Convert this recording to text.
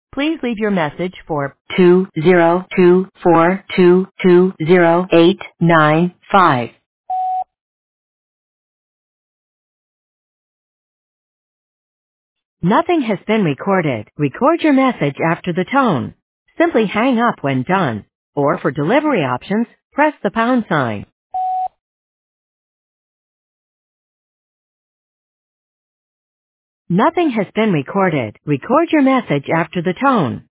Please leave your message for 20242208895. Nothing has been recorded. Record your message after the tone. Simply hang up when done. Or for delivery options, press the pound sign. Nothing has been recorded. Record your message after the tone.